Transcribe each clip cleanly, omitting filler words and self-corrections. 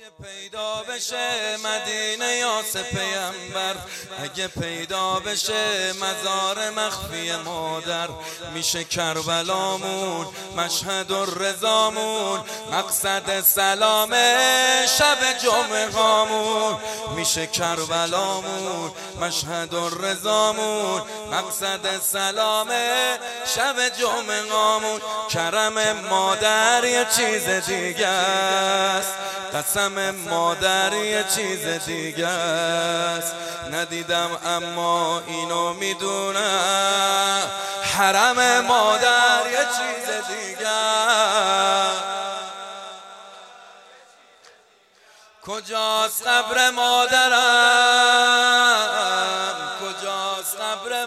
پیدا بشه مدینه یاس پیامبر، اگه پیدا بشه مزار مخفی مادر، میشه کربلامون مشهد الرضامون، مقصد سلام شب جمعه هامون. میشه کربلامون مشهد الرضامون، مقصد سلام شب جمعه هامون. کرم مادر یه چیز دیگه است، قسم مادر یه چیز دیگه است. ندیدم اما اینو میدونم، حرم مادر یه چیز دیگه است. کجاست قبر مادرم، کجاست قبر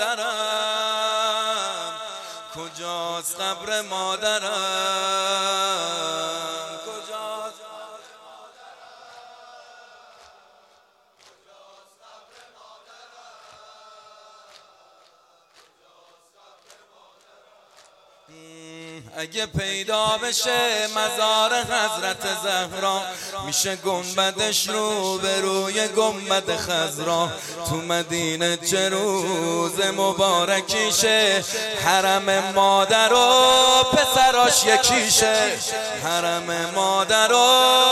مادرم، کجاست قبر مادرم، کجاست؟ اگه پیدا بشه مزار حضرت زهرا، میشه گنبدش رو به روی گنبد خضرا. تو مدینه چه روز مبارکیشه، حرم مادر و پسراش یکیشه. حرم مادر و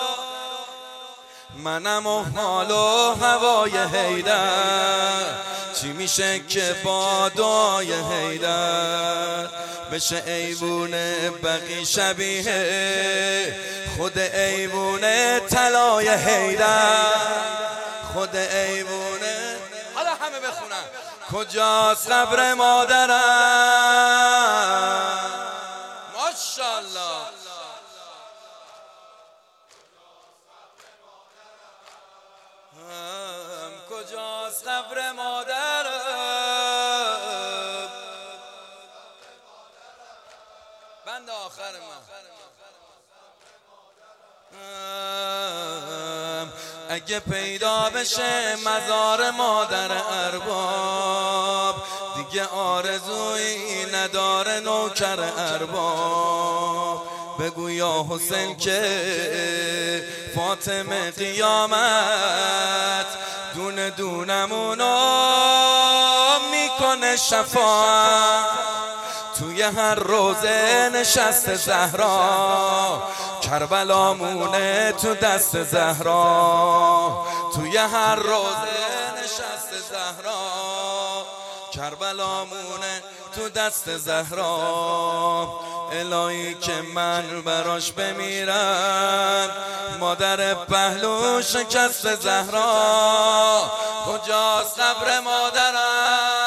منم و حال و هوای حیدر، چی میشه که با دعای حیدر بشه ایوونه بقی شبیه خود ایوونه طلای حیدر، خود ایوونه. حالا همه بخونن کجاست قبر مادرم، ماشاءالله. کجاست قبر مادرم، بند آخر من. اگه پیدا بشه مزار مادر ارباب، دیگه آرزویی نداره نوکر ارباب. بگو یا حسین که فاطمه قیامت دونه دونمونو میکنه شفاعت. توی هر روزه نشست زهرا، کربلامونه تو دست زهرا. توی هر روزه نشست زهرا، کربلامونه تو دست زهرا. الهی که من براش بمیرم، مادر پهلو شکست زهرا. کجاست قبر مادرم،